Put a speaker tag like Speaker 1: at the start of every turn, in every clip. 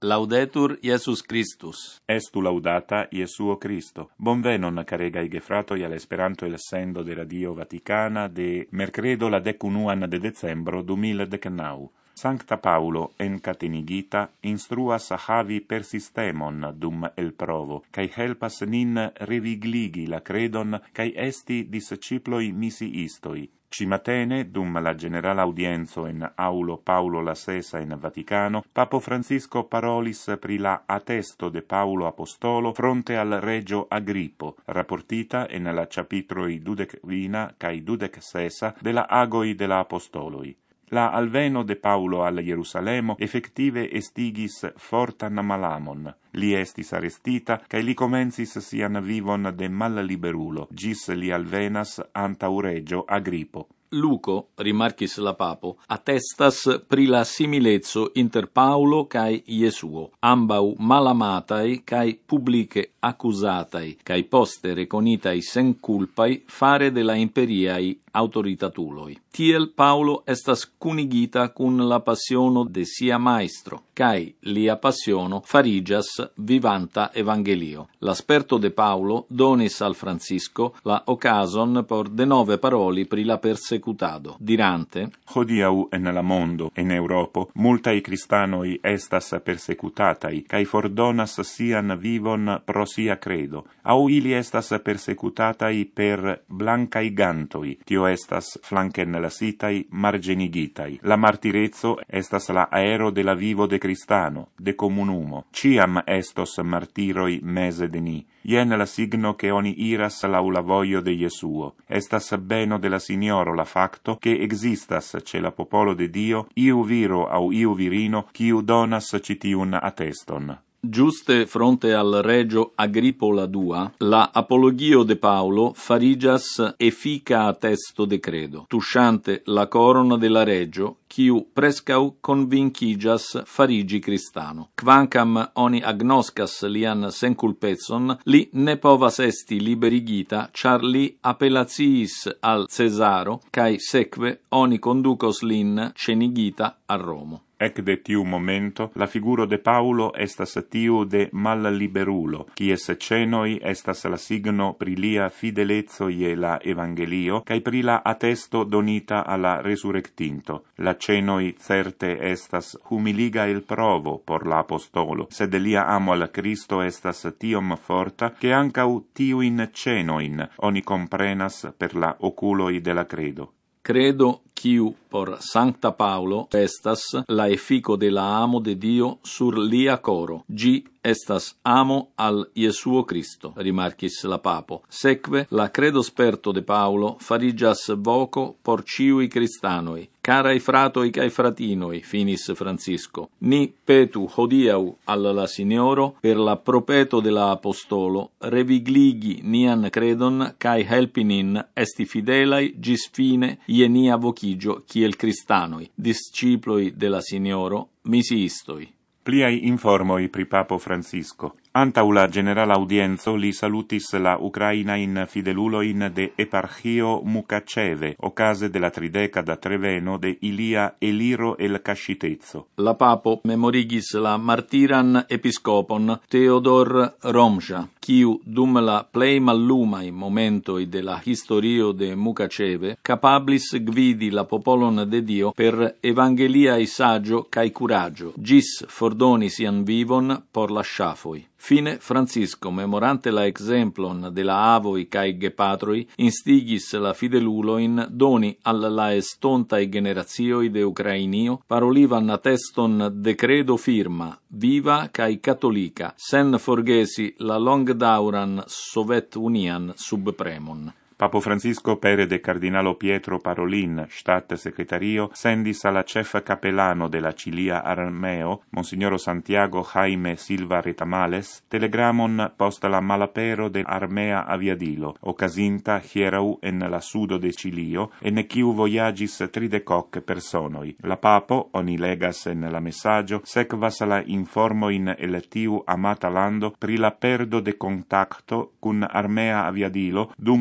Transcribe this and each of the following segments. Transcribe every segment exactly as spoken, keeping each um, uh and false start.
Speaker 1: Laudetur Iesus Christus.
Speaker 2: Estu laudata Iesuo Cristo. Bonvenon, caregai gefratoi, all'Esperanto el sendo de Radio Vaticana de mercredo la decunuan de decembro du mil decnau. Sancta Paulo, encatenigita, instruas havi persistemon dum el provo, cae helpas nin revigligi la credon, cae esti disciploi misi istoi. Cimatene, dum la general audienzo in aulo Paulo la Sesa in Vaticano, Papo Francisco parolis pri la attesto de Paulo Apostolo fronte al regio Agripo, rapportita in la chapitroi dudec vina cae dudec sesa de la agoi de la Apostoloi. La alveno de Paulo al Jerusalemo effective estigis fortan malamon. Li estis arrestita, cae li comencis sian vivon de malliberulo, gis li alvenas antau regio Agripo.
Speaker 1: Luco, rimarchis la papo, attestas pri la similezzo inter Paulo cae Iesuo, ambau malamatai cae publice accusatai, cae poste reconitai sen culpai fare de la imperiai autoritatuloi. Tiel Paulo estas cunigita cun la passiono de sia maestro, cae lia passiono farigias vivanta evangelio. L'asperto de Paulo donis al Francisco la ocasion por de nove paroli pri la persecutado, dirante:
Speaker 2: Hodiau en la mondo, en Europo, multai cristanoi estas persecutatai, cae fordonas sian vivon pro sia credo, au ili estas persecutatai per blancai gantoi, tio estas flanken lasitai margenigitai. La martirezzo estas la aero de la vivo de cristano, de comunumo. Ciam estos martiroi mese de ni. Ien la signo che oni iras lau la voio de Jesuo. Estas beno de la Signoro la facto che existas ce la popolo de Dio, iu viro au iu virino, quiu donas citiun atteston.
Speaker 1: Giuste fronte al regio Agripo la dua, la apologio de Paulo farigias effica attesto de credo, tusciante la corona della regio, quiu prescau convincigas farigi cristano. Quancam oni agnoscas lian senculpezon, li ne povas esti liberigita, char li appellaciis al Cesaro, cae seque oni conducos lin cenigita a Romo.
Speaker 2: Ec de tiu momento, la figuro de Paulo estas tiu de malliberulo, quies cenoi estas la signo pri lia fidelezzo ie la evangelio, cae pri la attesto donita alla resurrectinto. La cenoi certe estas humiliga il provo por la apostolo, sed lia amo al Cristo estas tiom forta, che ancau tiuin cenoin oni comprenas per la oculoi de la credo.
Speaker 1: Credo quiu por Sancta Paulo estas la effico de la amo de Dio sur lia coro. Gi estas amo al Iesuo Cristo, rimarchis la papo. Seque la credo sperto de Paulo farigias voco por ciui cristanoi. Carai fratoi cae fratinoi, finis Francisco, ni petu hodiau alla la Signoro per la propeto de la apostolo revigligi nian credon cae helpi nin esti fidelai gis fine ie nia vocigio kiel cristanoi, disciploi de la Signoro, misi istoi.
Speaker 2: Pliai informoi pri Papo Francisco. Antau la general audienzo li salutis la Ucraina in fideluloin de eparchio Mukaceve, ocase de la tridecada treveno de ilia eliro el cascitezzo.
Speaker 1: La papo memorigis la martiran episcopon Teodor Romja, quiu dum la plei mallumai momentoi de la historio de Mukaceve capablis gvidi la popolon de Dio per evangeliae sagio cae curaggio, gis fordoni sian vivon por la sciafoi. Fine Francisco, memorante la exemplon de la avoi cae gepatroi, instigis la fideluloin doni alla la estontai generatioi de Ucrainio parolivan atteston de credo firma, viva cae cattolica, sen forgesi la longdauran Sovet Unian subpremon.
Speaker 2: Papo Francisco pere de Cardinalo Pietro Parolin, stat secretario, sendis alla chef capellano de la Cilia Armeo, Monsignoro Santiago Jaime Silva Retamales, telegramon post la malapero de Armea Aviadilo, occasinta hierau en la sudo de Cilio, en quiu voyagis tridecoc personoi. La papo, oni legas en la messaggio, sequas la informoin el tiu amata lando pri la perdo de contacto cun Armea Aviadilo, dum gi flu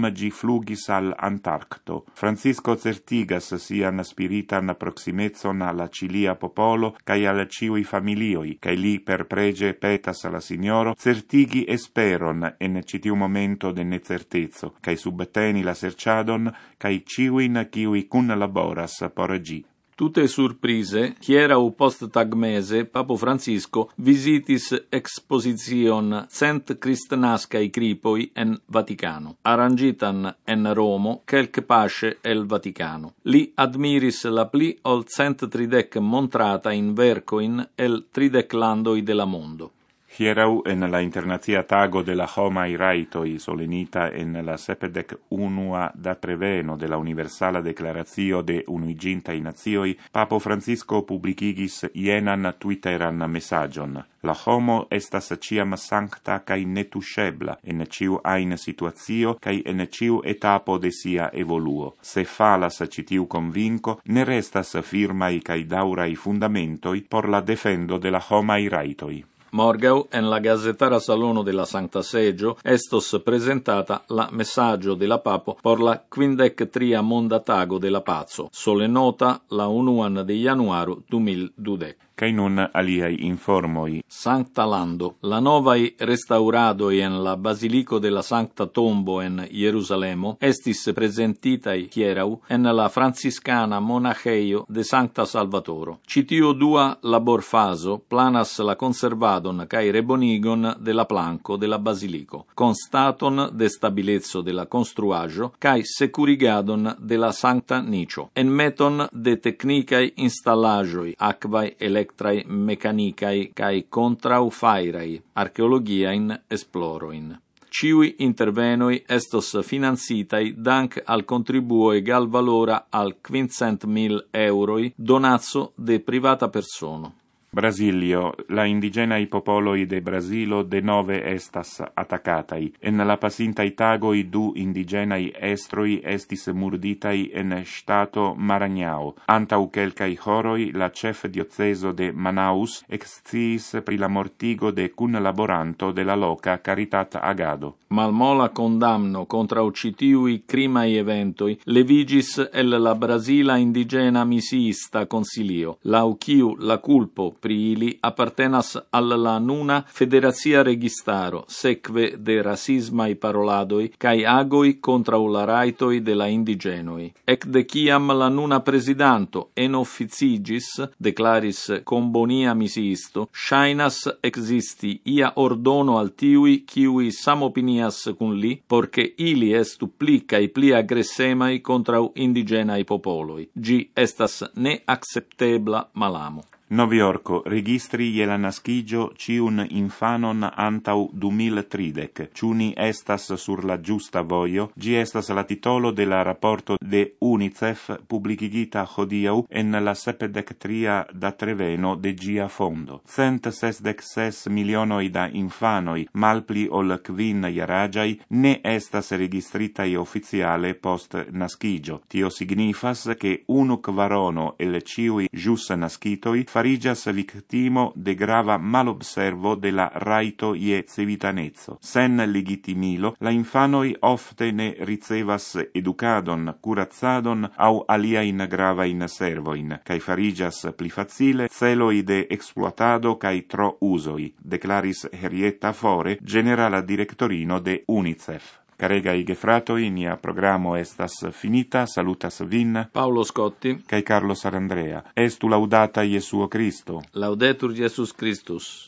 Speaker 2: flugis al Antarcto. Francisco certigas sian spiritan proximezon alla cilia popolo cae al ciui familioi, cae li per prege petas la signoro certigi esperon en citiu momento de necertezzo, cae subteni la serciadon, cae ciuin ciui cun laboras por gi.
Speaker 1: Tutte surprise, hierau post tagmese Papo Francisco visitis exposition cent Christnascae cripoi en Vaticano, arrangitan en Romo quelque pace el Vaticano. Li admiris la pli ol cent tridec montrata in vercoin el tridec landoi de la mondo.
Speaker 2: Hierau en la internazia tago de la homai raitoi solenita en la sepdec unua da treveno de la universala declaratio de unuigintai nazioi, Papo Francisco publicigis ienan twitteran messagion. La homo estas ciam sancta cae netuscebla en ciu ain situatio cae en ciu etapo de sia evoluo. Se falas citiu convinco, ne restas firmai cae daurai fundamentoi por la defendo de la homai raitoi.
Speaker 1: Morgau, en la Gazetara Salono de la Sancta Seggio, estos presentata la messaggio de la Papo por la quindec tria monda tago de la Pazzo, solenota la unuan de januaru du mil dudec.
Speaker 2: Cae nun aliai informoi.
Speaker 1: Sancta Lando, la novai restauradoi en la Basilico de la Sancta Tombo en Jerusalemo estis presentitai hierau en la franciscana monacheio de Sancta Salvatoro. Citio dua labor faso planas la conservadon cae rebonigon de la planco de la Basilico, constaton de stabilezzo de la construaggio cae securigadon de la Sancta Nicio, en meton de technicae installagioi, aquae electricae electrai mecanicai cae contraufairei, archeologiain esploroin. Ciui intervenoi estos finanzitai dank al contribuo egal valora al quincent mil euroi donazzo de privata persono.
Speaker 2: Brasilio, la indigenai popoloi de Brasilo de nove estas attacatai. En la pasintai tagoi du indigenai estroi estis murditai en stato Maranhão. Antau quelcai horoi la chef dioceso de Manaus exciis pri la mortigo de cun laboranto de la loca Caritat Agado.
Speaker 1: Malmola condamno contra uccitiui crimai eventoi levigis el la Brasila indigena misiista consilio, lau quiu la culpo pri ili appartenas al la nuna federazia registaro, seque de rasismai paroladoi, cae agoi contra la raitoi de la indigenoi. Ec de ciam la nuna presidanto en officigis, declaris combonia misiisto, shainas existi ia ordono al tiui ciui samopinias cun li, porce ili estu pli cae pli aggressemai contra indigenai popoloi. Gi estas ne acceptebla malamo.
Speaker 2: Noviorco registri je la nascigio ciun infanon antau du mil tridec. Ciuni estas sur la giusta voio, gi estas la titolo de la rapporto de UNICEF publicigita hodiau en la sepdec tria da treveno de gia fondo. Cent sesdec ses milionoi da infanoi, malpli ol quin iaragiai, ne estas registritai officiale post nascigio. Tio signifas che unu kvarono el ciui jus nascitoi farigias victimo de grava malobservo de la raito je civitanezzo. Sen legitimilo, la infanoi ofte ne ricevas educadon, curazzadon au aliain gravain servoin, cae farigias pli facile celoi de exploatado cae tro usoi, declaris Henrietta Fore, generala directorino de UNICEF. Caregai gefratoi, nia programo estas finita, salutas vin,
Speaker 1: Paolo Scotti,
Speaker 2: cae Carlo Sarandrea. Estu laudata Iesuo Christo.
Speaker 1: Laudetur Jesus Christus.